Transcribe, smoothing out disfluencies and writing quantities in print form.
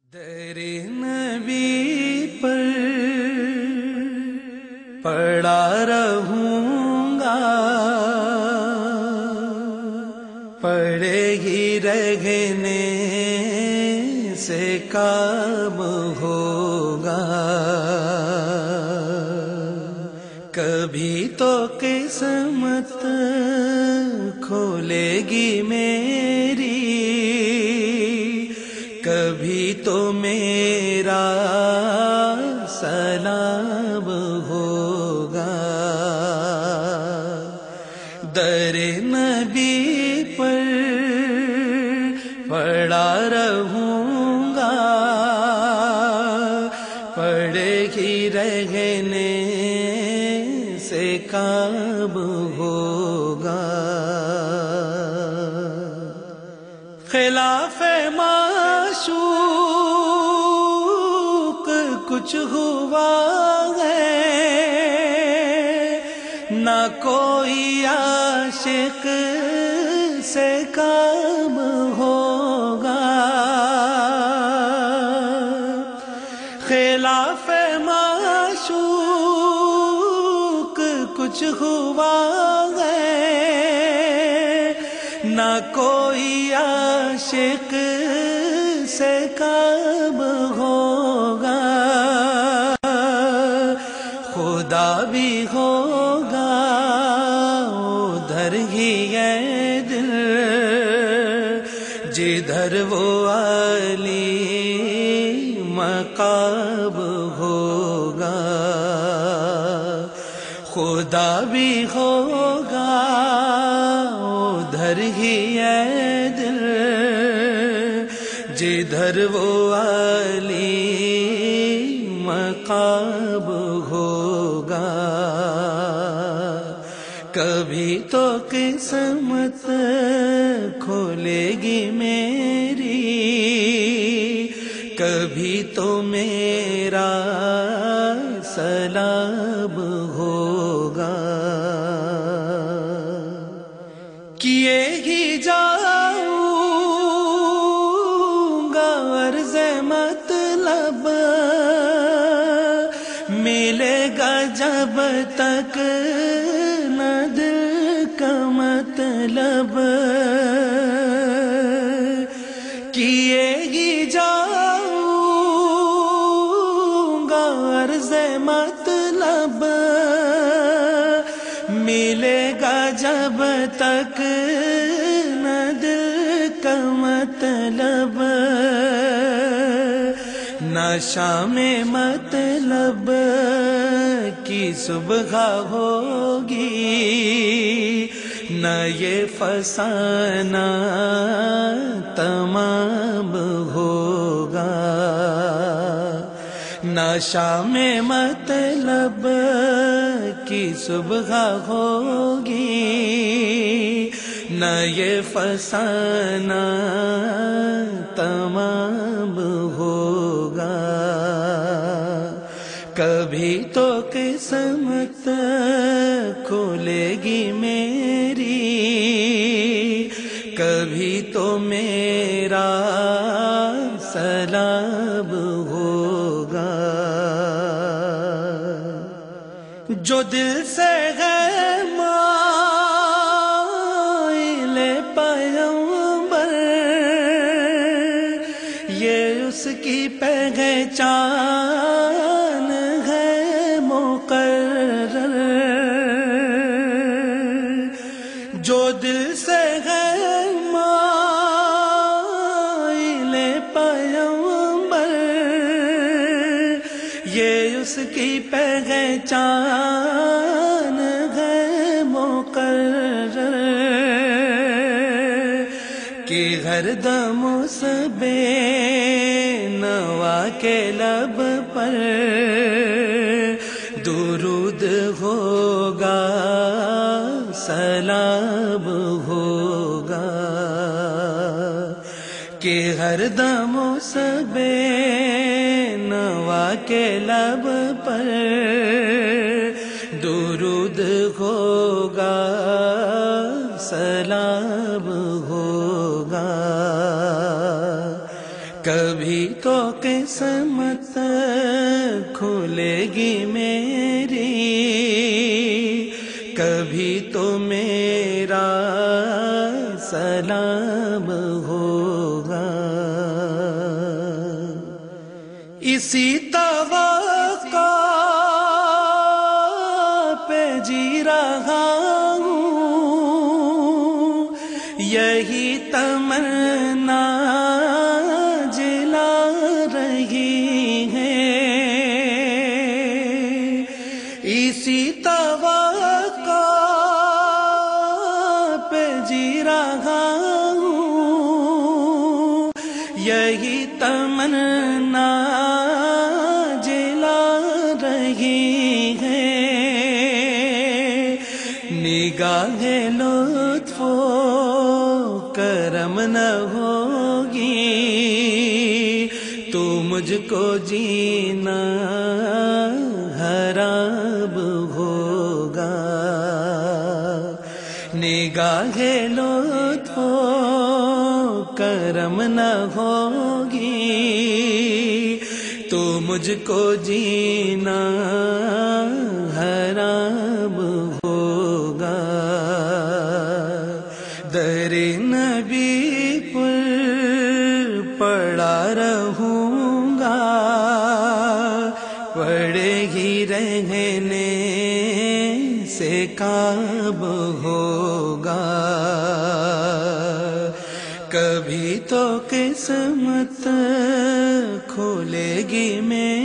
در نبی پر پڑا رہوں گا، پڑے ہی رہنے سے کام ہوگا، کبھی تو قسمت کھولے گی میری، کبھی تو میرا سلام ہوگا، در نبی پر پڑا رہوں گا، پڑے ہی رہنے سے کام ہوگا، خلاف معشوق کچھ ہوا ہے، نہ کوئی عاشق سے کام ہوگا، خلاف معشوق کچھ ہوا ہے، نہ کوئی عاشق سے کام ہوگا، خدا بھی ہوگا ادھر ہی ہے دل جدھر وہ علی مقام ہوگا، خدا بھی ہوگا ادھر ہی ہے دل جدھر وہ علی مقام ہوگا، کبھی تو قسمت کھولے گی میری، کبھی تو میرا سلام ہوگا، کیے ہی جاؤں گا عرض مطلب، ملے گا جب تک نہ دل کا مطلب، کیے ہی جاؤں گا عرض مطلب، ملے گا جب تک نہ دل کا مطلب، نہ شام مطلب کی صبح ہوگی، نہ یہ فسانہ تمام ہوگا، نہ شام مطلب کی صبح ہوگی، نہ یہ فسانہ تمام ہوگا، کبھی تو قسمت کھولے گی میری، کبھی تو میرا سلام ہوگا، جو دل سے ہے مائل پیغمبر، یہ اس کی پہچان ہے مقرر، جو دل سے ہے مائل پیغمبر، یہ اس کی پہچان ہے مقرر، کہ ہر دم اس بے نوا کے لب پر درود ہوگا، سلام ہوگا، کہ ہر دم اس بے نوا کے لب پر درود ہوگا، سلام ہوگا، کبھی کبھی تو قسمت کھلے گی میری، کبھی تو میرا سلام ہوگا، اسی توقع پہ جی رہا ہوں، یہی تمنا جلا رہی ہے، اسی توقع پہ جی رہا ہوں، یہی تمنا جلا رہی ہے، نگاہ لطف و کرم نہ ہوگی تو مجھ کو جینا حرام ہوگا، نگاہ لطف و کرم نہ ہوگی تو مجھ کو جینا حرام ہوگا، در نبی پر پڑا رہوں گا، پڑے ہی رہنے سے کام ہوگا، کبھی تو قسمت کھلے گی میری،